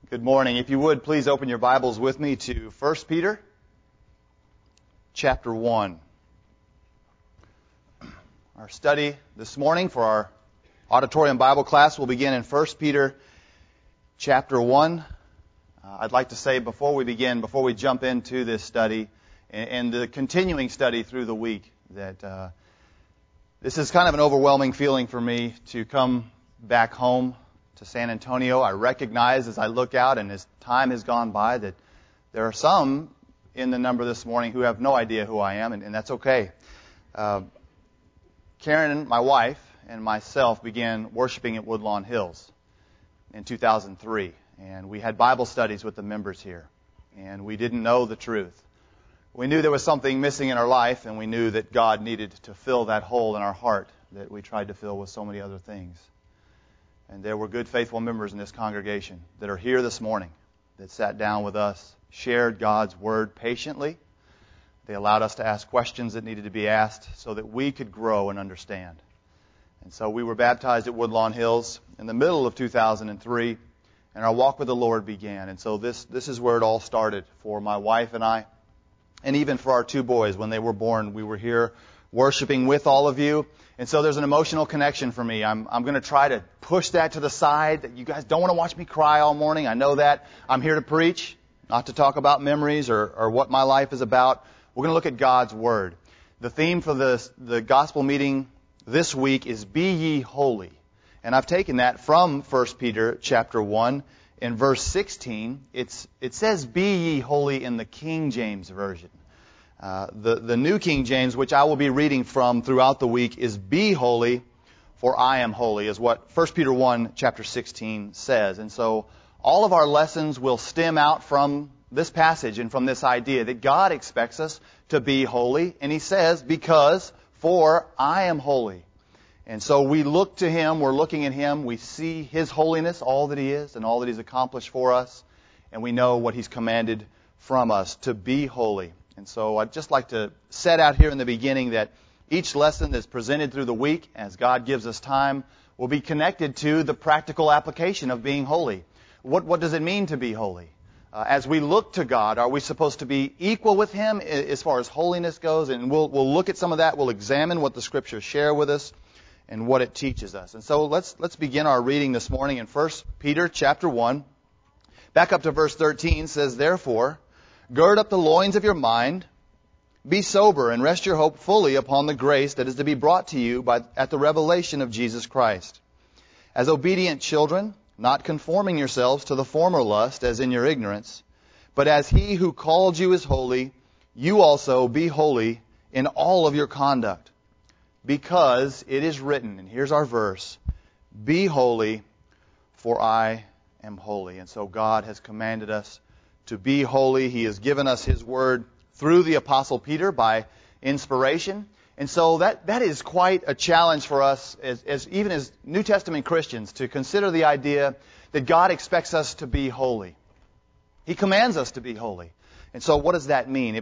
Good morning. If you would, please open your Bibles with me to 1 Peter chapter 1. Our study this morning for our auditorium Bible class will begin in 1 Peter chapter 1. I'd like to say before we jump into this study and the continuing study through the week, that this is kind of an overwhelming feeling for me to come back home to San Antonio. I recognize as I look out and as time has gone by that there are some in the number this morning who have no idea who I am, and that's okay. Karen, my wife, and myself began worshiping at Woodlawn Hills in 2003, and we had Bible studies with the members here, and we didn't know the truth. We knew there was something missing in our life, and we knew that God needed to fill that hole in our heart that we tried to fill with so many other things. And there were good, faithful members in this congregation that are here this morning that sat down with us, shared God's Word patiently. They allowed us to ask questions that needed to be asked so that we could grow and understand. And so we were baptized at Woodlawn Hills in the middle of 2003, and our walk with the Lord began. And so this is where it all started for my wife and I, and even for our two boys. When they were born, we were here worshiping with all of you. And so there's an emotional connection for me. I'm going to try to push that to the side. That you guys don't want to watch me cry all morning. I know that. I'm here to preach, not to talk about memories or what my life is about. We're going to look at God's Word. The theme for the gospel meeting this week is Be Ye Holy. And I've taken that from 1 Peter chapter 1. In verse 16, it says Be Ye Holy in the King James Version. The New King James, which I will be reading from throughout the week, is Be holy, for I am holy, is what 1 Peter 1, chapter 16 says. And so all of our lessons will stem out from this passage and from this idea that God expects us to be holy. And He says, because, for I am holy. And so we look to Him, we're looking at Him, we see His holiness, all that He is and all that He's accomplished for us, and we know what He's commanded from us, to be holy. And so I'd just like to set out here in the beginning that each lesson that's presented through the week, as God gives us time, will be connected to the practical application of being holy. What does it mean to be holy? As we look to God, are we supposed to be equal with Him as far as holiness goes? And we'll look at some of that. We'll examine what the Scriptures share with us and what it teaches us. And so let's begin our reading this morning in 1 Peter chapter 1. Back up to verse 13 says, Therefore, gird up the loins of your mind, be sober, and rest your hope fully upon the grace that is to be brought to you at the revelation of Jesus Christ. As obedient children, not conforming yourselves to the former lust as in your ignorance, but as He who called you is holy, you also be holy in all of your conduct. Because it is written, and here's our verse, Be holy, for I am holy. And so God has commanded us to be holy. He has given us His Word through the Apostle Peter by inspiration. And so that is quite a challenge for us, even as New Testament Christians, to consider the idea that God expects us to be holy. He commands us to be holy. And so what does that mean?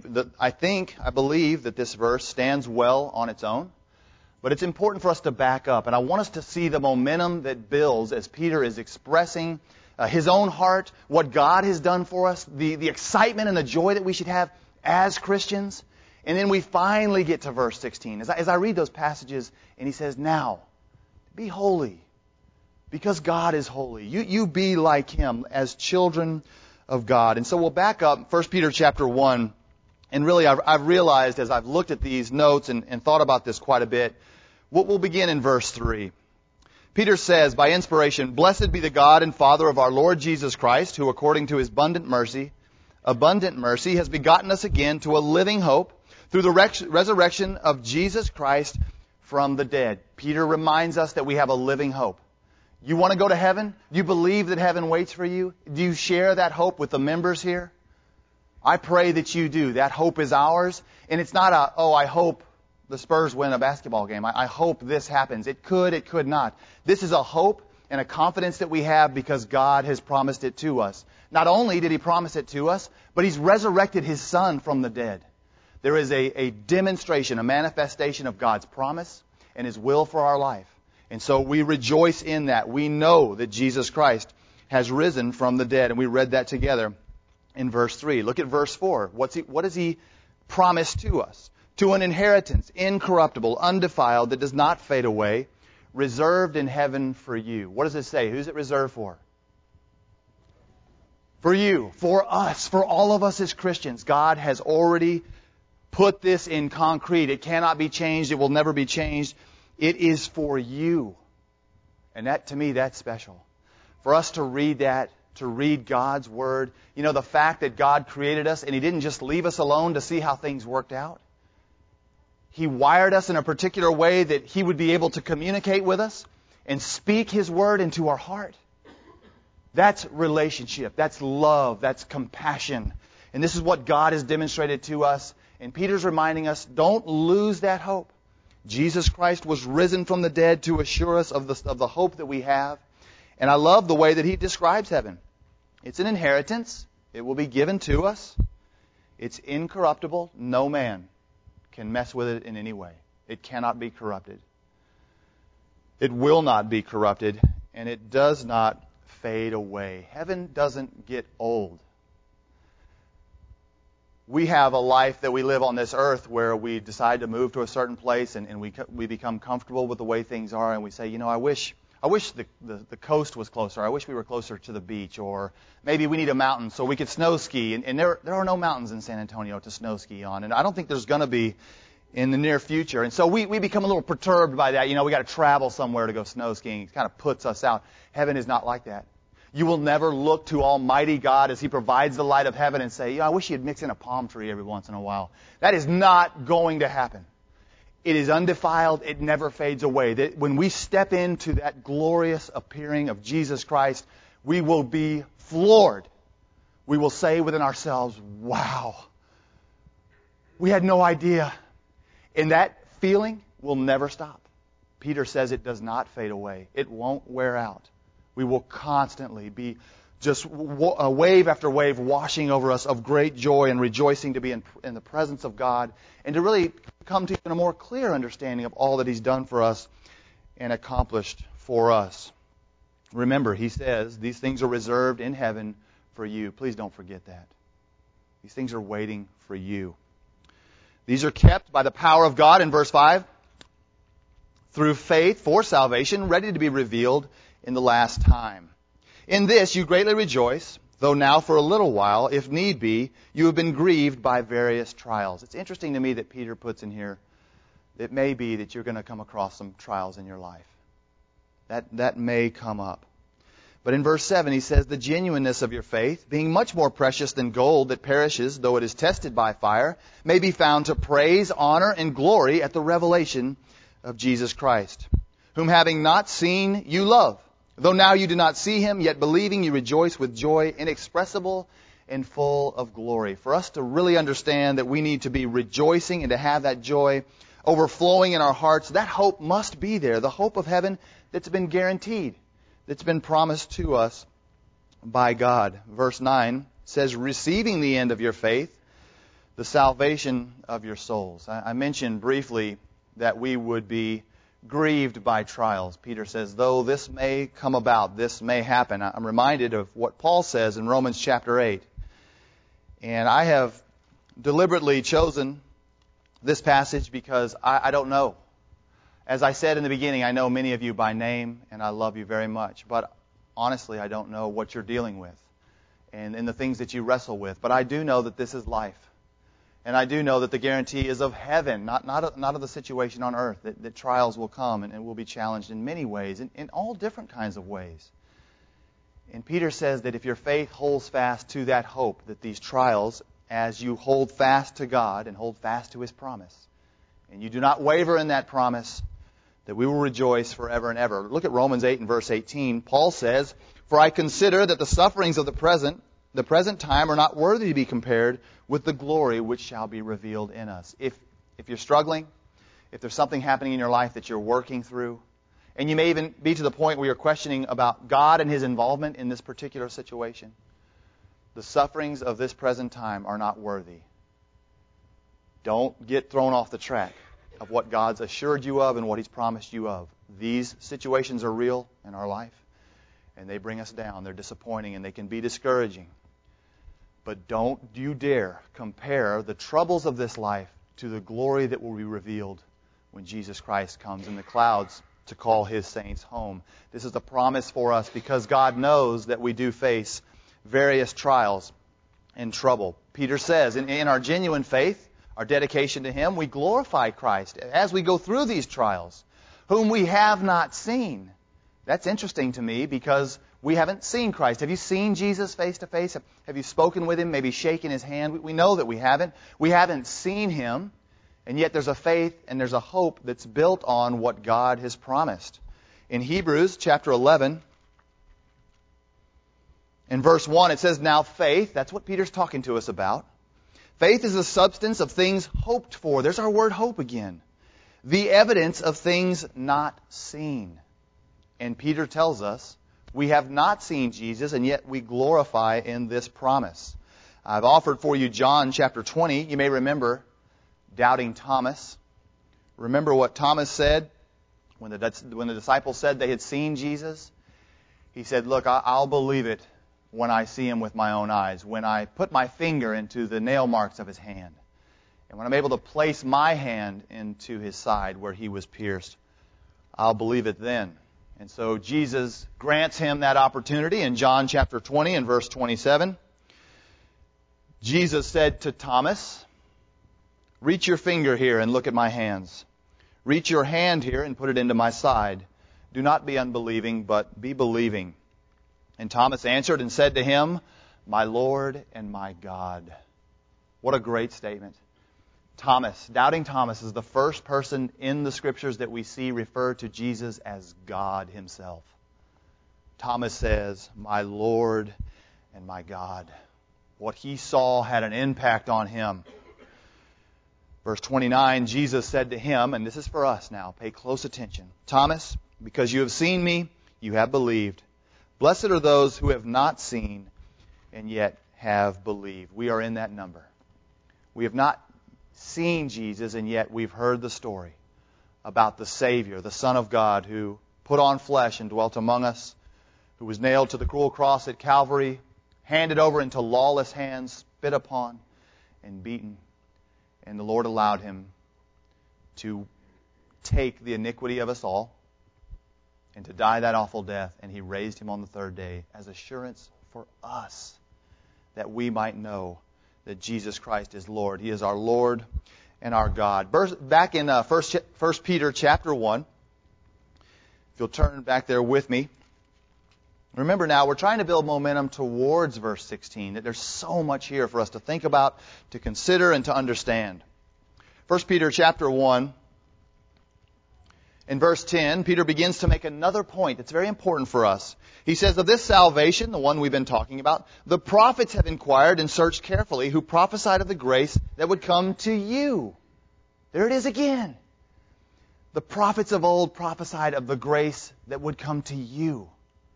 I believe that this verse stands well on its own. But it's important for us to back up. And I want us to see the momentum that builds as Peter is expressing his own heart, what God has done for us, the excitement and the joy that we should have as Christians. And then we finally get to verse 16. As I read those passages, and he says, Now, be holy, because God is holy. You be like Him as children of God. And so we'll back up 1 Peter chapter 1. And really, I've realized as I've looked at these notes and thought about this quite a bit, we'll begin in verse 3. Peter says, by inspiration, Blessed be the God and Father of our Lord Jesus Christ, who according to His abundant mercy, has begotten us again to a living hope through the resurrection of Jesus Christ from the dead. Peter reminds us that we have a living hope. You want to go to heaven? Do you believe that heaven waits for you? Do you share that hope with the members here? I pray that you do. That hope is ours. And it's not I hope the Spurs win a basketball game. I hope this happens. It could not. This is a hope and a confidence that we have because God has promised it to us. Not only did He promise it to us, but He's resurrected His Son from the dead. There is a demonstration, a manifestation of God's promise and His will for our life. And so we rejoice in that. We know that Jesus Christ has risen from the dead. And we read that together in verse 3. Look at verse 4. What does he promise to us? To an inheritance, incorruptible, undefiled, that does not fade away, reserved in heaven for you. What does it say? Who's it reserved for? For you, for us, for all of us as Christians. God has already put this in concrete. It cannot be changed. It will never be changed. It is for you. And that, to me, that's special. For us to read that, to read God's Word. You know, the fact that God created us and He didn't just leave us alone to see how things worked out. He wired us in a particular way that He would be able to communicate with us and speak His Word into our heart. That's relationship. That's love. That's compassion. And this is what God has demonstrated to us. And Peter's reminding us, don't lose that hope. Jesus Christ was risen from the dead to assure us of the hope that we have. And I love the way that he describes heaven. It's an inheritance. It will be given to us. It's incorruptible. No man can mess with it in any way. It cannot be corrupted. It will not be corrupted. And it does not fade away. Heaven doesn't get old. We have a life that we live on this earth where we decide to move to a certain place and we become comfortable with the way things are, and we say, you know, I wish the coast was closer. I wish we were closer to the beach, or maybe we need a mountain so we could snow ski. And there are no mountains in San Antonio to snow ski on, and I don't think there's going to be in the near future. And so we become a little perturbed by that. You know, we got to travel somewhere to go snow skiing. It kind of puts us out. Heaven is not like that. You will never look to Almighty God as He provides the light of heaven and say, I wish He'd mix in a palm tree every once in a while. That is not going to happen. It is undefiled. It never fades away. That when we step into that glorious appearing of Jesus Christ, we will be floored. We will say within ourselves, wow, we had no idea. And that feeling will never stop. Peter says it does not fade away. It won't wear out. We will constantly be just wave after wave washing over us of great joy and rejoicing to be in the presence of God and to really come to even a more clear understanding of all that He's done for us and accomplished for us. Remember, he says, these things are reserved in heaven for you. Please don't forget that. These things are waiting for you. These are kept by the power of God in verse 5 through faith for salvation, ready to be revealed in the last time. In this you greatly rejoice, though now for a little while, if need be, you have been grieved by various trials. It's interesting to me that Peter puts in here, it may be that you're going to come across some trials in your life. That may come up. But in verse 7 he says, the genuineness of your faith, being much more precious than gold that perishes, though it is tested by fire, may be found to praise, honor, and glory at the revelation of Jesus Christ, whom having not seen you love. Though now you do not see Him, yet believing you rejoice with joy inexpressible and full of glory. For us to really understand that we need to be rejoicing and to have that joy overflowing in our hearts, that hope must be there. The hope of heaven that's been guaranteed, that's been promised to us by God. Verse 9 says, receiving the end of your faith, the salvation of your souls. I mentioned briefly that we would be grieved by trials. Peter says, though this may come about, this may happen. I'm reminded of what Paul says in Romans chapter 8. And I have deliberately chosen this passage because I don't know. As I said in the beginning, I know many of you by name, and I love you very much. But honestly, I don't know what you're dealing with and the things that you wrestle with. But I do know that this is life. And I do know that the guarantee is of heaven, not of the situation on earth, that trials will come and will be challenged in many ways, in all different kinds of ways. And Peter says that if your faith holds fast to that hope, that these trials, as you hold fast to God and hold fast to His promise, and you do not waver in that promise, that we will rejoice forever and ever. Look at Romans 8 and verse 18. Paul says, for I consider that the sufferings of the present time are not worthy to be compared with the glory which shall be revealed in us. If you're struggling, if there's something happening in your life that you're working through, and you may even be to the point where you're questioning about God and His involvement in this particular situation, the sufferings of this present time are not worthy. Don't get thrown off the track of what God's assured you of and what He's promised you of. These situations are real in our life, and they bring us down. They're disappointing and they can be discouraging. But don't you dare compare the troubles of this life to the glory that will be revealed when Jesus Christ comes in the clouds to call His saints home. This is a promise for us because God knows that we do face various trials and trouble. Peter says, in our genuine faith, our dedication to Him, we glorify Christ as we go through these trials, whom we have not seen. That's interesting to me because we haven't seen Christ. Have you seen Jesus face to face? Have you spoken with Him, maybe shaken His hand? We know that we haven't. We haven't seen Him, and yet there's a faith and there's a hope that's built on what God has promised. In Hebrews chapter 11, in verse 1, it says, now faith, that's what Peter's talking to us about. Faith is the substance of things hoped for. There's our word hope again. The evidence of things not seen. And Peter tells us, we have not seen Jesus, and yet we glorify in this promise. I've offered for you John chapter 20. You may remember doubting Thomas. Remember what Thomas said when the disciples said they had seen Jesus? He said, look, I'll believe it when I see Him with my own eyes, when I put my finger into the nail marks of His hand, and when I'm able to place my hand into His side where He was pierced, I'll believe it then. And so Jesus grants him that opportunity in John chapter 20 and verse 27. Jesus said to Thomas, reach your finger here and look at my hands. Reach your hand here and put it into my side. Do not be unbelieving, but be believing. And Thomas answered and said to Him, my Lord and my God. What a great statement. Thomas, doubting Thomas, is the first person in the Scriptures that we see refer to Jesus as God Himself. Thomas says, my Lord and my God. What he saw had an impact on him. Verse 29, Jesus said to him, and this is for us now, pay close attention. Thomas, because you have seen me, you have believed. Blessed are those who have not seen and yet have believed. We are in that number. We have not seen Jesus, and yet we've heard the story about the Savior, the Son of God, who put on flesh and dwelt among us, who was nailed to the cruel cross at Calvary, handed over into lawless hands, spit upon, and beaten. And the Lord allowed Him to take the iniquity of us all and to die that awful death, and He raised Him on the third day as assurance for us that we might know that Jesus Christ is Lord. He is our Lord and our God. Back in 1 Peter chapter 1, if you'll turn back there with me. Remember now, we're trying to build momentum towards verse 16, that there's so much here for us to think about, to consider, and to understand. 1 Peter chapter 1, in verse 10, Peter begins to make another point that's very important for us. He says, of this salvation, the one we've been talking about, the prophets have inquired and searched carefully, who prophesied of the grace that would come to you. There it is again. The prophets of old prophesied of the grace that would come to you.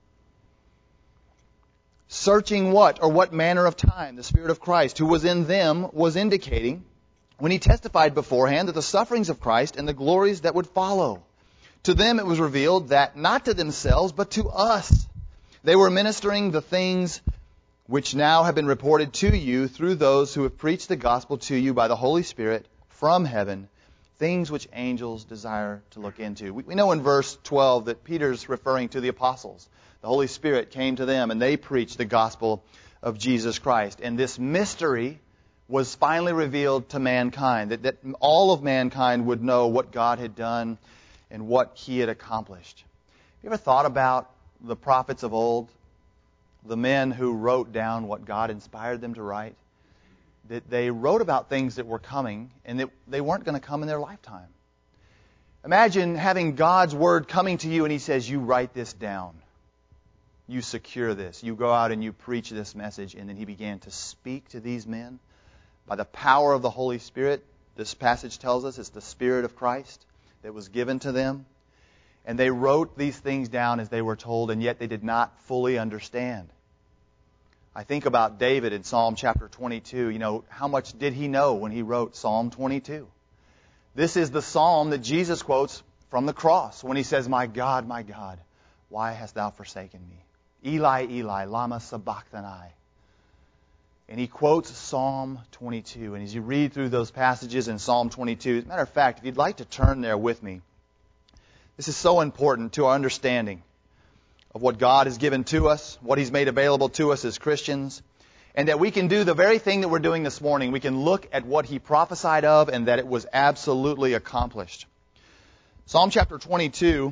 Searching what or what manner of time the Spirit of Christ, who was in them, was indicating when He testified beforehand that the sufferings of Christ and the glories that would follow. To them it was revealed that not to themselves, but to us, they were ministering the things which now have been reported to you through those who have preached the gospel to you by the Holy Spirit from heaven, things which angels desire to look into. We know in verse 12 that Peter's referring to the apostles. The Holy Spirit came to them and they preached the gospel of Jesus Christ. And this mystery was finally revealed to mankind, that all of mankind would know what God had done and what He had accomplished. Have you ever thought about the prophets of old, the men who wrote down what God inspired them to write? That they wrote about things that were coming and that they weren't going to come in their lifetime. Imagine having God's Word coming to you and He says, you write this down. You secure this. You go out and you preach this message. And then He began to speak to these men by the power of the Holy Spirit. This passage tells us it's the Spirit of Christ that was given to them. And they wrote these things down as they were told, and yet they did not fully understand. I think about David in Psalm chapter 22. You know, how much did he know when he wrote Psalm 22? This is the psalm that Jesus quotes from the cross when He says, my God, why hast Thou forsaken me? Eli, Eli, lama sabachthani. And he quotes Psalm 22. And as you read through those passages in Psalm 22, as a matter of fact, if you'd like to turn there with me, this is so important to our understanding of what God has given to us, what He's made available to us as Christians, and that we can do the very thing that we're doing this morning. We can look at what He prophesied of and that it was absolutely accomplished. Psalm chapter 22,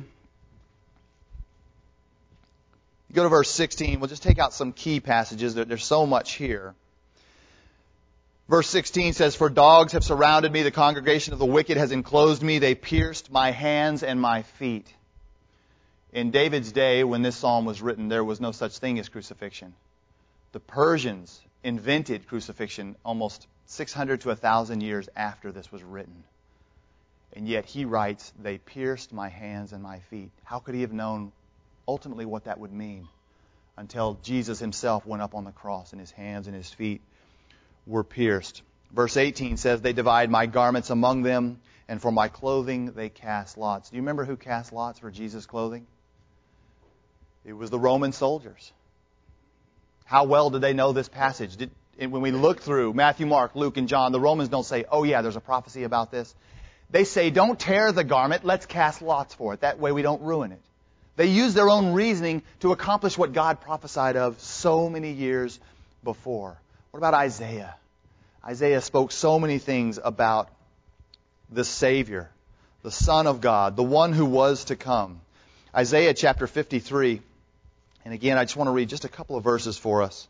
you go to verse 16. We'll just take out some key passages. There's so much here. Verse 16 says, "For dogs have surrounded me, the congregation of the wicked has enclosed me, they pierced my hands and my feet." In David's day, when this psalm was written, there was no such thing as crucifixion. The Persians invented crucifixion almost 600 to 1,000 years after this was written. And yet he writes, "They pierced my hands and my feet." How could he have known ultimately what that would mean until Jesus himself went up on the cross and his hands and his feet were pierced? Verse 18 says, "They divide my garments among them, and for my clothing they cast lots." Do you remember who cast lots for Jesus' clothing? It was the Roman soldiers. How well did they know this passage? When we look through Matthew, Mark, Luke, and John, the Romans don't say, "Oh yeah, there's a prophecy about this." They say, "Don't tear the garment, let's cast lots for it. That way we don't ruin it." They use their own reasoning to accomplish what God prophesied of so many years before. What about Isaiah? Isaiah spoke so many things about the Savior, the Son of God, the one who was to come. Isaiah chapter 53. And again, I just want to read just a couple of verses for us.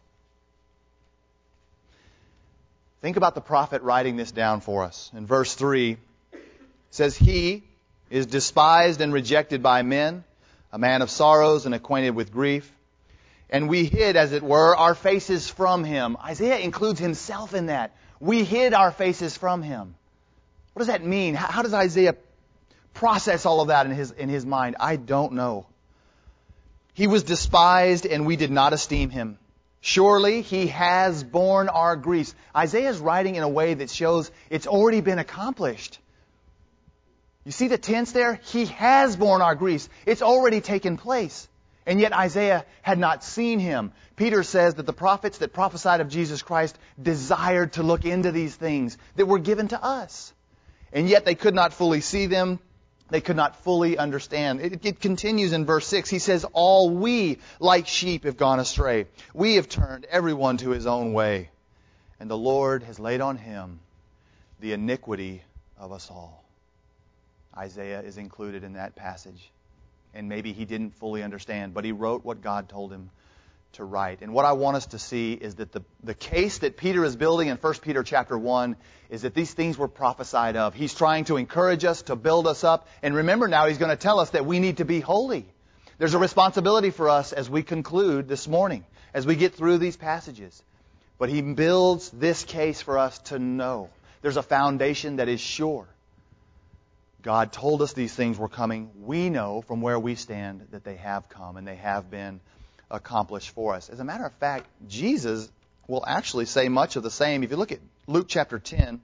Think about the prophet writing this down for us. In verse 3, it says, "He is despised and rejected by men, a man of sorrows and acquainted with grief. And we hid, as it were, our faces from Him." Isaiah includes himself in that. We hid our faces from Him. What does that mean? How does Isaiah process all of that in his mind? I don't know. "He was despised and we did not esteem Him. Surely He has borne our griefs." Isaiah is writing in a way that shows it's already been accomplished. You see the tense there? He has borne our griefs. It's already taken place. And yet Isaiah had not seen Him. Peter says that the prophets that prophesied of Jesus Christ desired to look into these things that were given to us. And yet they could not fully see them. They could not fully understand. It continues in verse 6. He says, "All we like sheep have gone astray. We have turned everyone to his own way. And the Lord has laid on Him the iniquity of us all." Isaiah is included in that passage. And maybe he didn't fully understand, but he wrote what God told him to write. And what I want us to see is that the case that Peter is building in 1 Peter chapter 1 is that these things were prophesied of. He's trying to encourage us, to build us up. And remember now, he's going to tell us that we need to be holy. There's a responsibility for us as we conclude this morning, as we get through these passages. But he builds this case for us to know. There's a foundation that is sure. God told us these things were coming. We know from where we stand that they have come and they have been accomplished for us. As a matter of fact, Jesus will actually say much of the same. If you look at Luke chapter 10,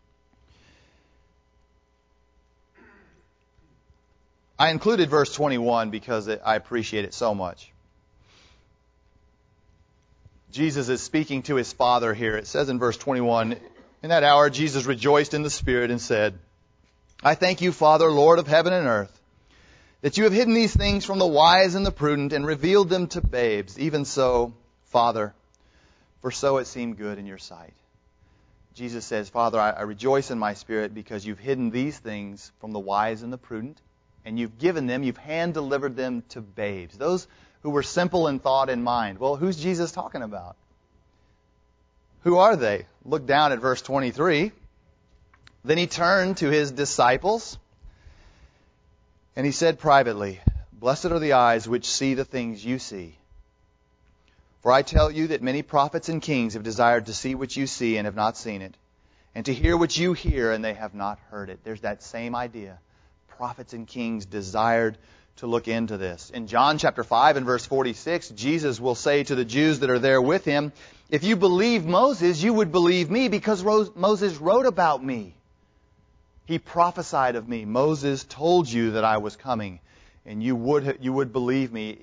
I included verse 21 because I appreciate it so much. Jesus is speaking to His Father here. It says in verse 21, "In that hour Jesus rejoiced in the Spirit and said, I thank you, Father, Lord of heaven and earth, that you have hidden these things from the wise and the prudent and revealed them to babes. Even so, Father, for so it seemed good in your sight." Jesus says, "Father, I rejoice in my spirit because you've hidden these things from the wise and the prudent, and you've hand-delivered them to babes." Those who were simple in thought and mind. Well, who's Jesus talking about? Who are they? Look down at verse 23. "Then He turned to His disciples, and He said privately, Blessed are the eyes which see the things you see. For I tell you that many prophets and kings have desired to see what you see and have not seen it, and to hear what you hear and they have not heard it." There's that same idea. Prophets and kings desired to look into this. In John chapter 5 and verse 46, Jesus will say to the Jews that are there with Him, "If you believe Moses, you would believe me because Moses wrote about me. He prophesied of me. Moses told you that I was coming, and you would believe me if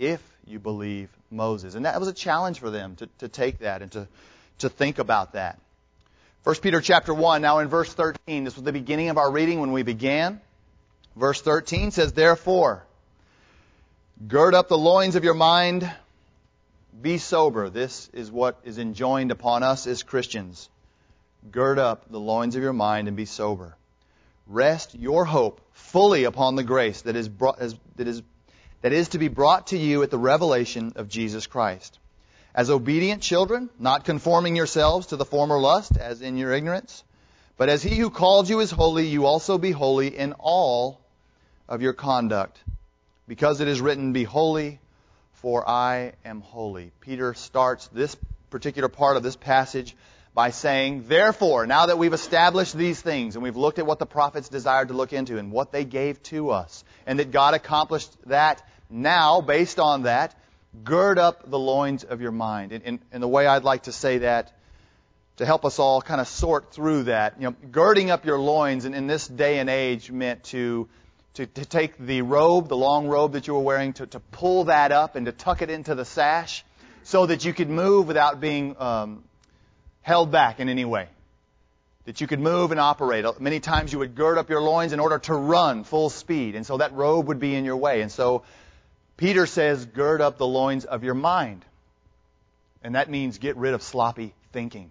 you believe Moses. And that was a challenge for them to take that and to think about that. 1 Peter chapter 1, now in verse 13, this was the beginning of our reading when we began. Verse 13 says, "Therefore, gird up the loins of your mind, be sober." This is what is enjoined upon us as Christians. Gird up the loins of your mind and be sober. Rest your hope fully upon the grace that is to be brought to you at the revelation of Jesus Christ. As obedient children, not conforming yourselves to the former lust, as in your ignorance, but as He who called you is holy, you also be holy in all of your conduct. Because it is written, "Be holy, for I am holy." Peter starts this particular part of this passage by saying, therefore, now that we've established these things, and we've looked at what the prophets desired to look into and what they gave to us, and that God accomplished that, now, based on that, gird up the loins of your mind. And the way I'd like to say that, to help us all kind of sort through that, girding up your loins in this day and age meant to take the robe, the long robe that you were wearing, to pull that up and to tuck it into the sash so that you could move without being held back in any way. That you could move and operate. Many times you would gird up your loins in order to run full speed, and so that robe would be in your way. And so Peter says, gird up the loins of your mind. And that means get rid of sloppy thinking.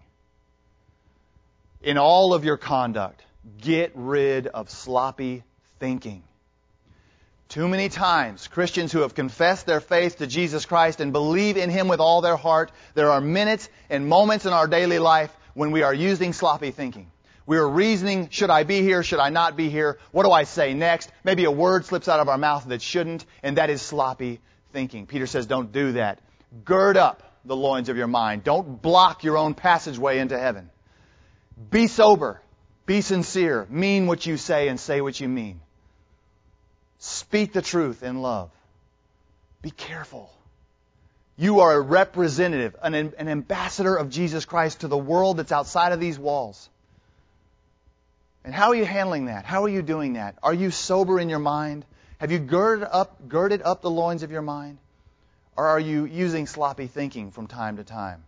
In all of your conduct, get rid of sloppy thinking. Too many times, Christians who have confessed their faith to Jesus Christ and believe in Him with all their heart, there are minutes and moments in our daily life when we are using sloppy thinking. We are reasoning, should I be here, should I not be here, what do I say next? Maybe a word slips out of our mouth that shouldn't, and that is sloppy thinking. Peter says, don't do that. Gird up the loins of your mind. Don't block your own passageway into heaven. Be sober. Be sincere. Mean what you say and say what you mean. Speak the truth in love. Be careful. You are a representative, an ambassador of Jesus Christ to the world that's outside of these walls. And how are you handling that? How are you doing that? Are you sober in your mind? Have you girded up the loins of your mind? Or are you using sloppy thinking from time to time?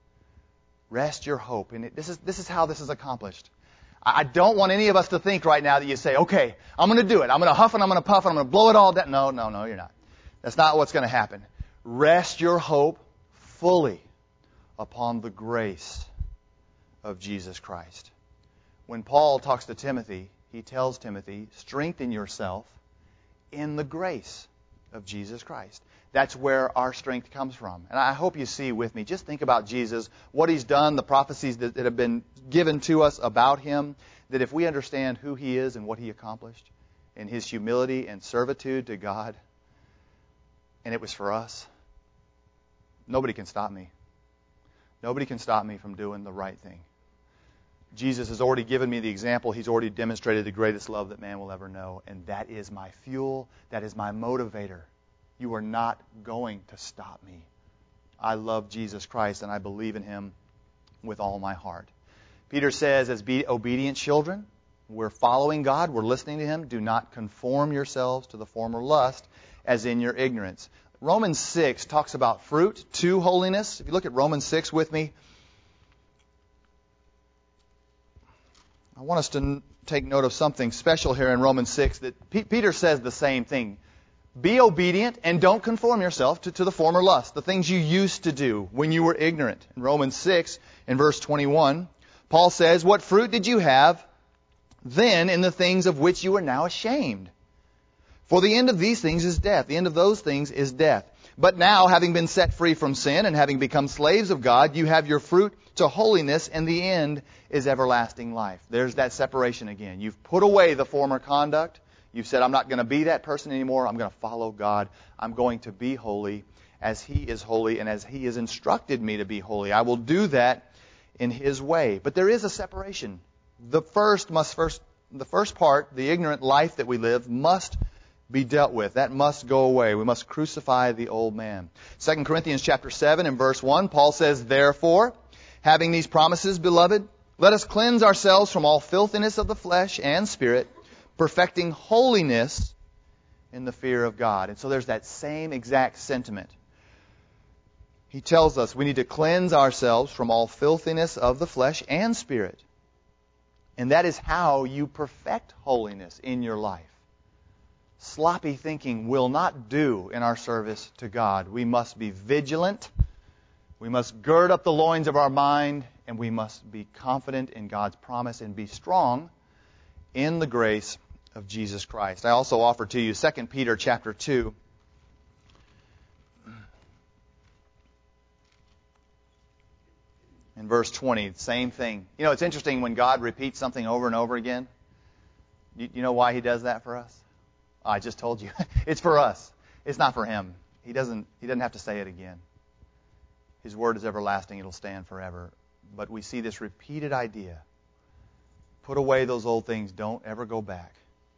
Rest your hope. And this is how this is accomplished. I don't want any of us to think right now that you say, okay, I'm going to do it. I'm going to huff and I'm going to puff and I'm going to blow it all down. No, you're not. That's not what's going to happen. Rest your hope fully upon the grace of Jesus Christ. When Paul talks to Timothy, he tells Timothy, strengthen yourself in the grace of Jesus Christ. That's where our strength comes from. And I hope you see with me, just think about Jesus, what He's done, the prophecies that have been given to us about Him, that if we understand who He is and what He accomplished, and His humility and servitude to God, and it was for us, nobody can stop me. Nobody can stop me from doing the right thing. Jesus has already given me the example. He's already demonstrated the greatest love that man will ever know. And that is my fuel. That is my motivator. You are not going to stop me. I love Jesus Christ and I believe in Him with all my heart. Peter says, as obedient children, we're following God, we're listening to Him. Do not conform yourselves to the former lust, as in your ignorance. Romans 6 talks about fruit to holiness. If you look at Romans 6 with me, I want us to take note of something special here in Romans 6, that Peter says the same thing. Be obedient and don't conform yourself to the former lust, the things you used to do when you were ignorant. In Romans 6, in verse 21, Paul says, what fruit did you have then in the things of which you are now ashamed? For the end of these things is death. The end of those things is death. But now, having been set free from sin and having become slaves of God, you have your fruit to holiness, and the end is everlasting life. There's that separation again. You've put away the former conduct. You've said, I'm not going to be that person anymore. I'm going to follow God. I'm going to be holy as He is holy and as He has instructed me to be holy. I will do that in His way. But there is a separation. The first part, the ignorant life that we live, must be dealt with. That must go away. We must crucify the old man. 2 Corinthians chapter 7 and verse 1, Paul says, therefore, having these promises, beloved, let us cleanse ourselves from all filthiness of the flesh and spirit, perfecting holiness in the fear of God. And so there's that same exact sentiment. he tells us we need to cleanse ourselves from all filthiness of the flesh and spirit. And that is how you perfect holiness in your life. Sloppy thinking will not do in our service to God. We must be vigilant. We must gird up the loins of our mind, and we must be confident in God's promise and be strong in the grace of Jesus Christ. I also offer to you 2 Peter chapter 2. In verse 20, same thing. You know, it's interesting when God repeats something over and over again. You know why He does that for us? I just told you. It's for us. It's not for Him. He doesn't have to say it again. His word is everlasting. It'll stand forever. But we see this repeated idea. Put away those old things. Don't ever go back.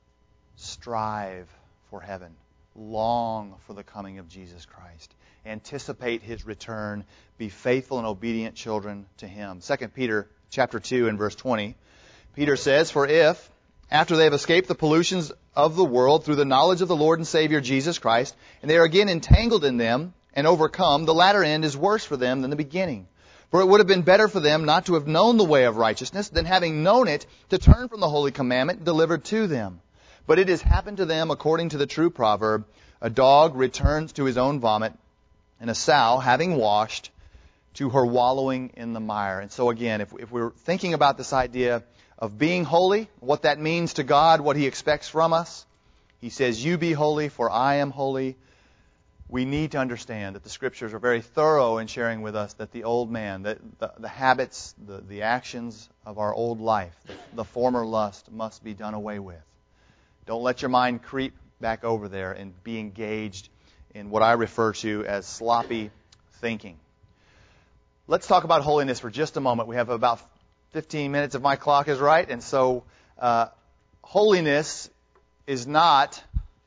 Strive for heaven. Long for the coming of Jesus Christ. Anticipate His return. Be faithful and obedient children to Him. 2 Peter chapter 2 and verse 20. Peter says, "For if, after they have escaped the pollutions of the world through the knowledge of the Lord and Savior Jesus Christ, and they are again entangled in them and overcome, the latter end is worse for them than the beginning. For it would have been better for them not to have known the way of righteousness than having known it to turn from the holy commandment delivered to them. But it has happened to them according to the true proverb, a dog returns to his own vomit, and a sow, having washed, to her wallowing in the mire." And so again, if we're thinking about this idea of being holy, what that means to God, what He expects from us, He says, "You be holy, for I am holy." We need to understand that the Scriptures are very thorough in sharing with us that the old man, the habits, the actions of our old life, the former lust must be done away with. Don't let your mind creep back over there and be engaged in what I refer to as sloppy thinking. Let's talk about holiness for just a moment. We have about 15 minutes if my clock is right. And so holiness is not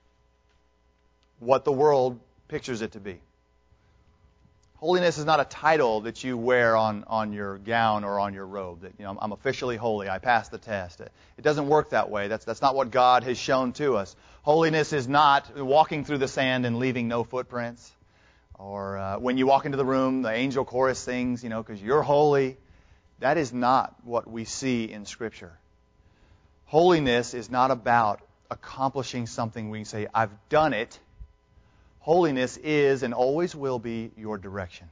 what the world pictures it to be. Holiness is not a title that you wear on your gown or on your robe. That, I'm officially holy. I passed the test. It doesn't work that way. That's not what God has shown to us. Holiness is not walking through the sand and leaving no footprints. Or when you walk into the room, the angel chorus sings, because you're holy. That is not what we see in Scripture. Holiness is not about accomplishing something we can say, I've done it. Holiness is and always will be your direction.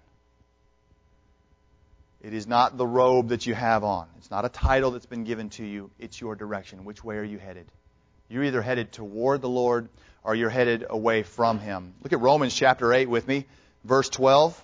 It is not the robe that you have on. It's not a title that's been given to you. It's your direction. Which way are you headed? You're either headed toward the Lord or you're headed away from Him. Look at Romans chapter 8 with me, verse 12.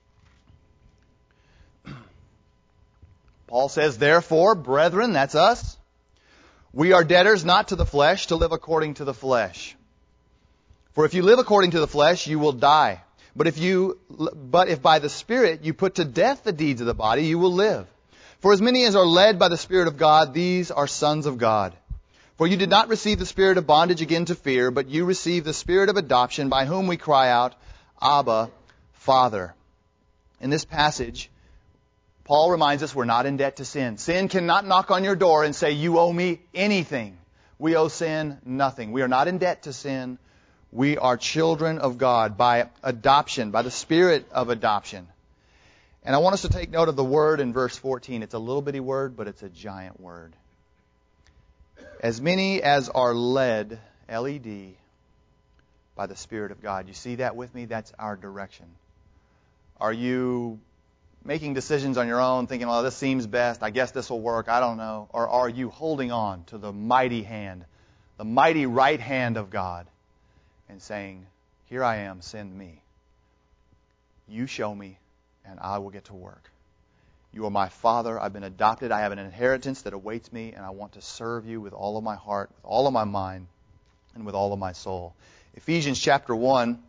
Paul says, "Therefore, brethren," that's us, "we are debtors not to the flesh to live according to the flesh. For if you live according to the flesh, you will die. But if by the Spirit you put to death the deeds of the body, you will live. For as many as are led by the Spirit of God, these are sons of God. For you did not receive the spirit of bondage again to fear, but you received the Spirit of adoption, by whom we cry out, Abba, Father." In this passage, Paul reminds us we're not in debt to sin. Sin cannot knock on your door and say, "You owe me anything." We owe sin nothing. We are not in debt to sin. We are children of God by adoption, by the Spirit of adoption. And I want us to take note of the word in verse 14. It's a little bitty word, but it's a giant word. As many as are led, L-E-D, by the Spirit of God. You see that with me? That's our direction. Are you making decisions on your own, thinking, "Well, this seems best. I guess this will work. I don't know." Or are you holding on to the mighty hand, the mighty right hand of God, and saying, "Here I am, send me. You show me, and I will get to work. You are my Father. I've been adopted. I have an inheritance that awaits me, and I want to serve you with all of my heart, with all of my mind, and with all of my soul." Ephesians chapter 1,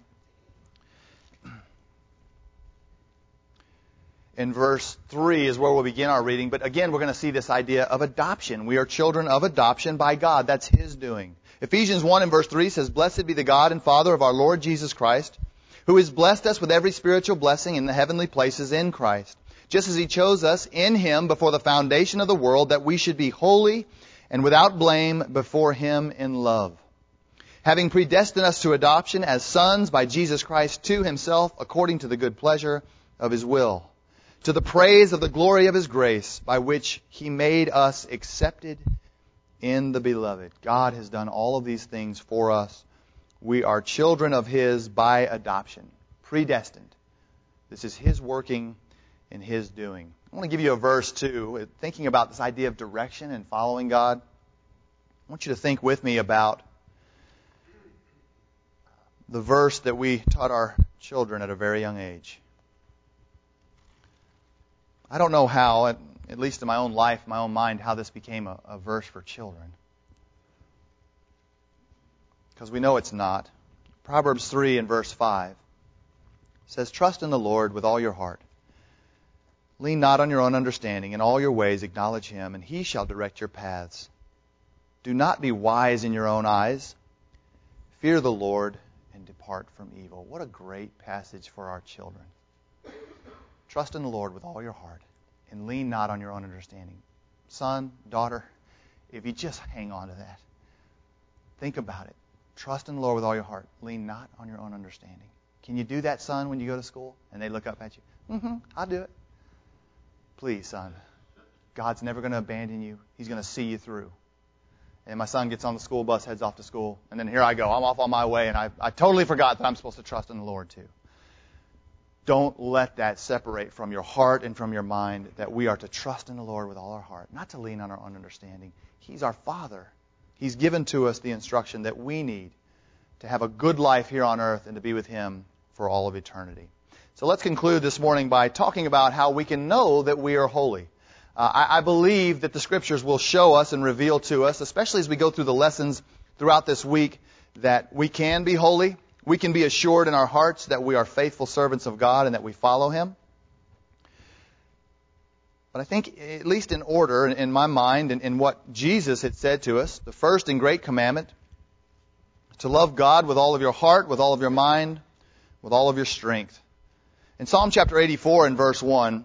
in verse 3 is where we'll begin our reading. But again, we're going to see this idea of adoption. We are children of adoption by God. That's His doing. Ephesians 1 and verse 3 says, "Blessed be the God and Father of our Lord Jesus Christ, who has blessed us with every spiritual blessing in the heavenly places in Christ, just as He chose us in Him before the foundation of the world, that we should be holy and without blame before Him in love, having predestined us to adoption as sons by Jesus Christ to Himself, according to the good pleasure of His will, to the praise of the glory of His grace, by which He made us accepted in the Beloved. God has done all of these things for us. We are children of His by adoption, predestined. This is His working and His doing. I want to give you a verse, too. Thinking about this idea of direction and following God, I want you to think with me about the verse that we taught our children at a very young age. I don't know how, at least in my own life, my own mind, how this became a verse for children. Because we know it's not. Proverbs 3 and verse 5 says, "Trust in the Lord with all your heart. Lean not on your own understanding. In all your ways acknowledge Him, and He shall direct your paths. Do not be wise in your own eyes. Fear the Lord and depart from evil." What a great passage for our children. Trust in the Lord with all your heart and lean not on your own understanding. Son, daughter, if you just hang on to that, think about it. Trust in the Lord with all your heart. Lean not on your own understanding. Can you do that, son, when you go to school and they look up at you? I'll do it. Please, son. God's never going to abandon you. He's going to see you through. And my son gets on the school bus, heads off to school, and then here I go. I'm off on my way, and I totally forgot that I'm supposed to trust in the Lord too. Don't let that separate from your heart and from your mind, that we are to trust in the Lord with all our heart, not to lean on our own understanding. He's our Father. He's given to us the instruction that we need to have a good life here on earth and to be with Him for all of eternity. So let's conclude this morning by talking about how we can know that we are holy. I believe that the Scriptures will show us and reveal to us, especially as we go through the lessons throughout this week, that we can be holy. We can be assured in our hearts that we are faithful servants of God and that we follow Him. But I think, at least in order, in my mind, and in what Jesus had said to us, the first and great commandment, to love God with all of your heart, with all of your mind, with all of your strength. In Psalm chapter 84 and verse 1,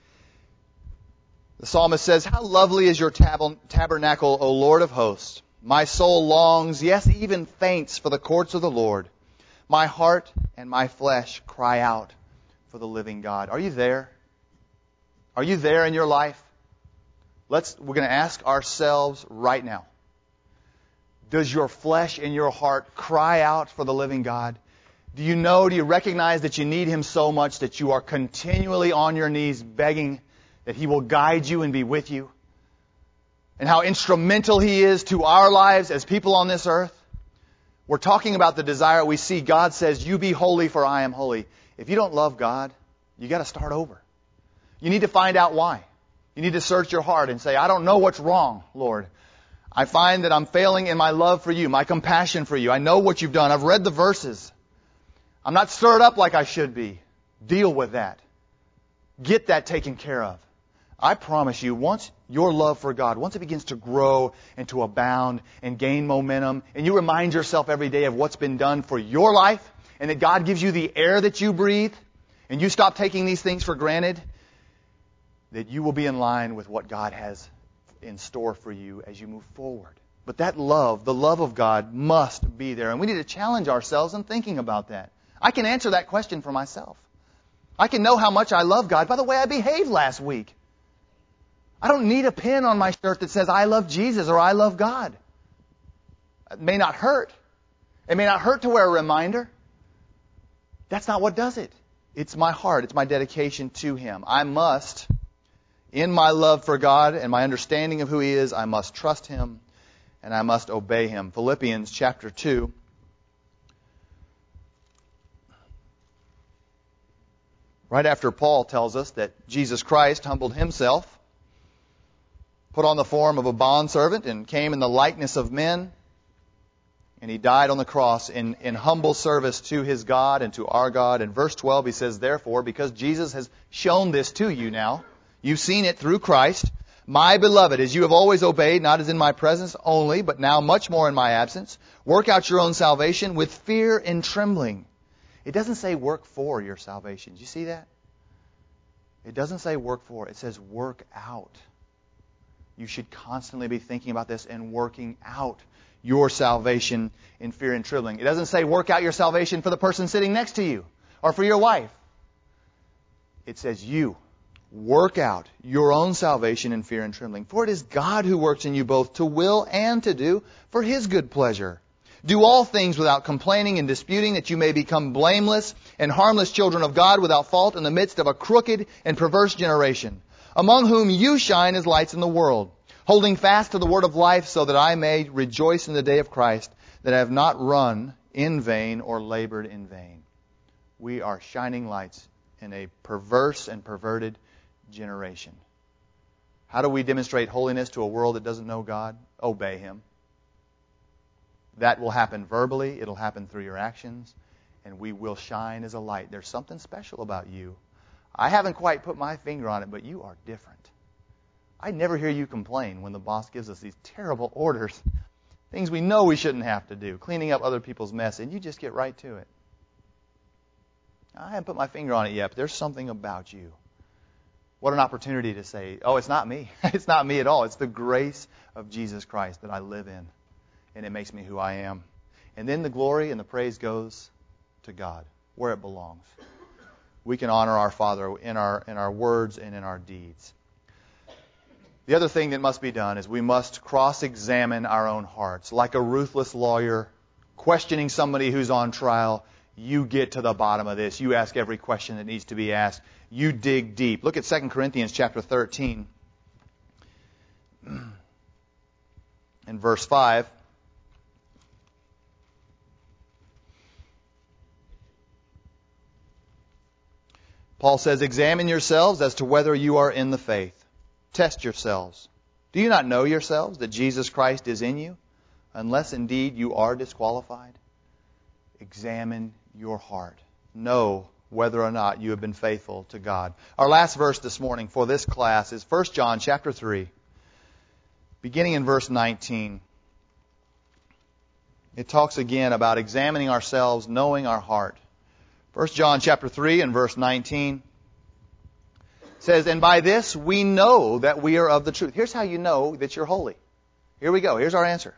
the psalmist says, "How lovely is your tabernacle, O Lord of hosts! My soul longs, yes, even faints for the courts of the Lord. My heart and my flesh cry out for the living God." Are you there? Are you there in your life? We're going to ask ourselves right now. Does your flesh and your heart cry out for the living God? Do you recognize that you need Him so much that you are continually on your knees begging that He will guide you and be with you? And how instrumental He is to our lives as people on this earth? We're talking about the desire we see. God says, "You be holy, for I am holy." If you don't love God, you got to start over. You need to find out why. You need to search your heart and say, "I don't know what's wrong, Lord. I find that I'm failing in my love for you, my compassion for you. I know what you've done. I've read the verses. I'm not stirred up like I should be." Deal with that. Get that taken care of. I promise you, once your love for God, once it begins to grow and to abound and gain momentum, and you remind yourself every day of what's been done for your life, and that God gives you the air that you breathe, and you stop taking these things for granted, that you will be in line with what God has in store for you as you move forward. But that love, the love of God, must be there. And we need to challenge ourselves in thinking about that. I can answer that question for myself. I can know how much I love God by the way I behaved last week. I don't need a pin on my shirt that says I love Jesus or I love God. It may not hurt. It may not hurt to wear a reminder. That's not what does it. It's my heart. It's my dedication to Him. I must, in my love for God and my understanding of who He is, I must trust Him and I must obey Him. Philippians chapter 2. Right after Paul tells us that Jesus Christ humbled Himself, put on the form of a bondservant, and came in the likeness of men, and He died on the cross in humble service to His God and to our God. In verse 12 he says, "Therefore, because Jesus has shown this to you now, you've seen it through Christ, my beloved, as you have always obeyed, not as in my presence only, but now much more in my absence, work out your own salvation with fear and trembling." It doesn't say work for your salvation. Do you see that? It doesn't say work for. It says work out. You should constantly be thinking about this and working out your salvation in fear and trembling. It doesn't say work out your salvation for the person sitting next to you or for your wife. It says, you work out your own salvation in fear and trembling. For it is God who works in you both to will and to do for His good pleasure. Do all things without complaining and disputing, that you may become blameless and harmless children of God without fault in the midst of a crooked and perverse generation, among whom you shine as lights in the world, holding fast to the word of life, so that I may rejoice in the day of Christ, that I have not run in vain or labored in vain. We are shining lights in a perverse and perverted generation. How do we demonstrate holiness to a world that doesn't know God? Obey Him. That will happen verbally. It'll happen through your actions. And we will shine as a light. There's something special about you. I haven't quite put my finger on it, but you are different. I never hear you complain when the boss gives us these terrible orders. Things we know we shouldn't have to do. Cleaning up other people's mess. And you just get right to it. I haven't put my finger on it yet, but there's something about you. What an opportunity to say, oh, it's not me. It's not me at all. It's the grace of Jesus Christ that I live in. And it makes me who I am. And then the glory and the praise goes to God, where it belongs. We can honor our Father in our words and in our deeds. The other thing that must be done is we must cross-examine our own hearts. Like a ruthless lawyer questioning somebody who's on trial, you get to the bottom of this. You ask every question that needs to be asked. You dig deep. Look at 2 Corinthians chapter 13 and verse 5. Paul says, examine yourselves as to whether you are in the faith. Test yourselves. Do you not know yourselves that Jesus Christ is in you, unless indeed you are disqualified? Examine your heart. Know whether or not you have been faithful to God. Our last verse this morning for this class is 1 John chapter 3, beginning in verse 19. It talks again about examining ourselves, knowing our heart. 1 John chapter 3 and verse 19 says, and by this we know that we are of the truth. Here's how you know that you're holy. Here we go. Here's our answer.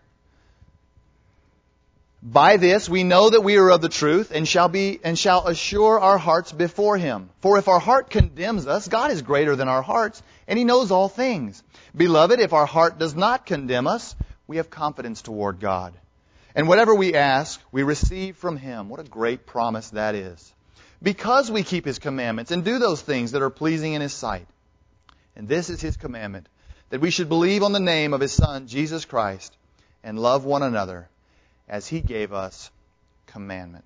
By this we know that we are of the truth, and shall assure our hearts before Him. For if our heart condemns us, God is greater than our hearts, and He knows all things. Beloved, if our heart does not condemn us, we have confidence toward God. And whatever we ask, we receive from Him. What a great promise that is. Because we keep His commandments and do those things that are pleasing in His sight. And this is His commandment, that we should believe on the name of His Son, Jesus Christ, and love one another as He gave us commandment.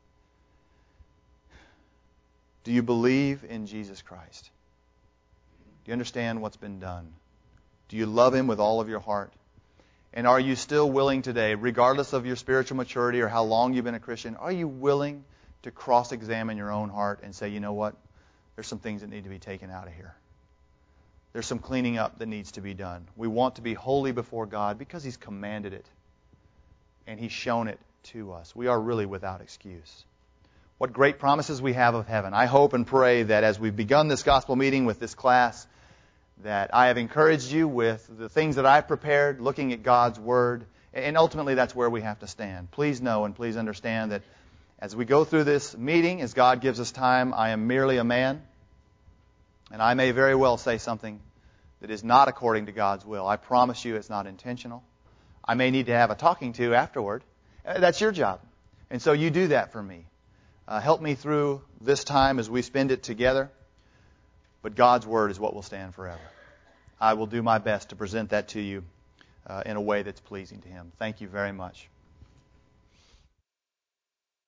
Do you believe in Jesus Christ? Do you understand what's been done? Do you love Him with all of your heart? And are you still willing today, regardless of your spiritual maturity or how long you've been a Christian, are you willing to cross-examine your own heart and say, you know what? There's some things that need to be taken out of here. There's some cleaning up that needs to be done. We want to be holy before God because He's commanded it. And He's shown it to us. We are really without excuse. What great promises we have of heaven. I hope and pray that as we've begun this gospel meeting with this class, that I have encouraged you with the things that I've prepared, looking at God's Word, and ultimately that's where we have to stand. Please know and please understand that as we go through this meeting, as God gives us time, I am merely a man, and I may very well say something that is not according to God's will. I promise you it's not intentional. I may need to have a talking to afterward. That's your job. And so you do that for me. Help me through this time as we spend it together. But God's Word is what will stand forever. I will do my best to present that to you in a way that's pleasing to Him. Thank you very much.